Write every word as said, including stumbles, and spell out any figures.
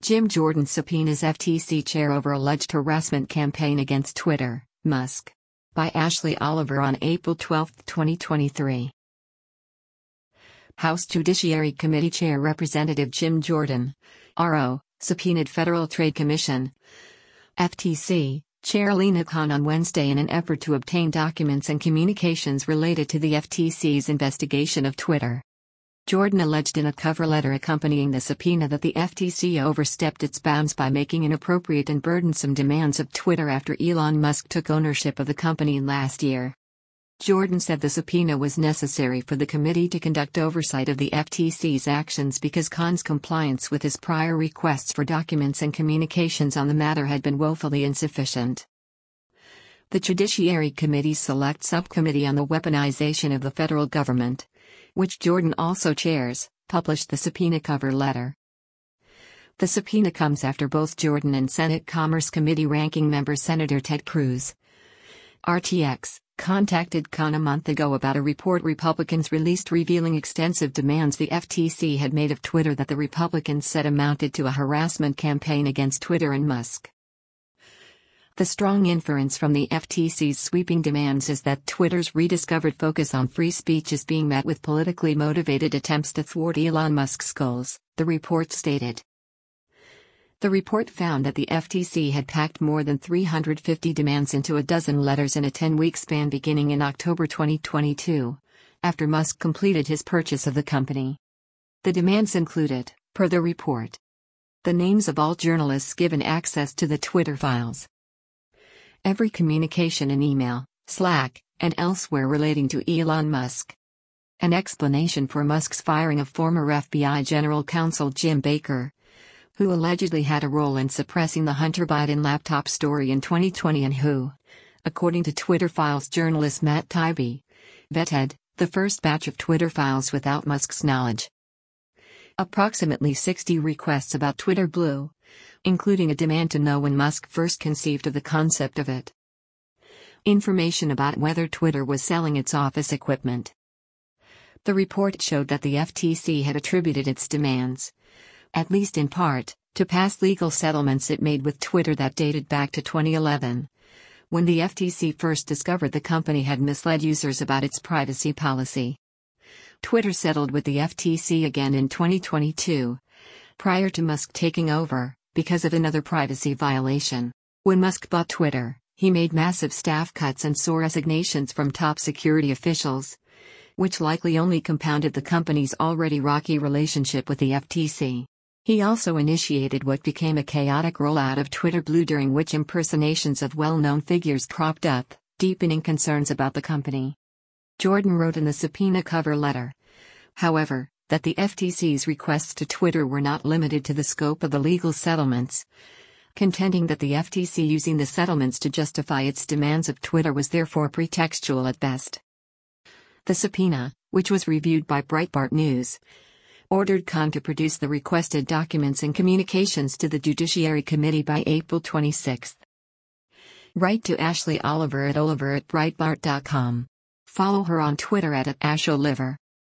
Jim Jordan subpoenas F T C chair over alleged harassment campaign against Twitter, Musk. By Ashley Oliver on April twelfth, twenty twenty-three. House Judiciary Committee Chair Representative Jim Jordan, R O, subpoenaed Federal Trade Commission, F T C, Chair Lina Khan on Wednesday in an effort to obtain documents and communications related to the F T C's investigation of Twitter. Jordan alleged in a cover letter accompanying the subpoena that the F T C overstepped its bounds by making inappropriate and burdensome demands of Twitter after Elon Musk took ownership of the company last year. Jordan said the subpoena was necessary for the committee to conduct oversight of the F T C's actions because Khan's compliance with his prior requests for documents and communications on the matter had been woefully insufficient. The Judiciary Committee's Select Subcommittee on the Weaponization of the Federal Government, which Jordan also chairs, published the subpoena cover letter. The subpoena comes after both Jordan and Senate Commerce Committee ranking member Senator Ted Cruz, R T X, contacted Khan a month ago about a report Republicans released revealing extensive demands the F T C had made of Twitter that the Republicans said amounted to a harassment campaign against Twitter and Musk. The strong inference from the F T C's sweeping demands is that Twitter's rediscovered focus on free speech is being met with politically motivated attempts to thwart Elon Musk's goals, the report stated. The report found that the F T C had packed more than three hundred fifty demands into a dozen letters in a ten-week span beginning in October twenty twenty-two, after Musk completed his purchase of the company. The demands included, per the report, the names of all journalists given access to the Twitter files, every communication in email, Slack, and elsewhere relating to Elon Musk, an explanation for Musk's firing of former F B I General Counsel Jim Baker, who allegedly had a role in suppressing the Hunter Biden laptop story in twenty twenty and who, according to Twitter Files journalist Matt Taibbi, vetted the first batch of Twitter files without Musk's knowledge. Approximately sixty requests about Twitter Blue, including a demand to know when Musk first conceived of the concept of it. Information about whether Twitter was selling its office equipment. The report showed that the F T C had attributed its demands, at least in part, to past legal settlements it made with Twitter that dated back to twenty eleven, when the F T C first discovered the company had misled users about its privacy policy. Twitter settled with the F T C again in twenty twenty-two, prior to Musk taking over, because of another privacy violation. When Musk bought Twitter, he made massive staff cuts and saw resignations from top security officials, which likely only compounded the company's already rocky relationship with the F T C. He also initiated what became a chaotic rollout of Twitter Blue, during which impersonations of well-known figures cropped up, deepening concerns about the company. Jordan wrote in the subpoena cover letter, however, that the F T C's requests to Twitter were not limited to the scope of the legal settlements, contending that the F T C using the settlements to justify its demands of Twitter was therefore pretextual at best. The subpoena, which was reviewed by Breitbart News, ordered Khan to produce the requested documents and communications to the Judiciary Committee by April twenty-sixth. Write to Ashley Oliver at oliver at breitbart dot com. Follow her on Twitter at, at asholiver.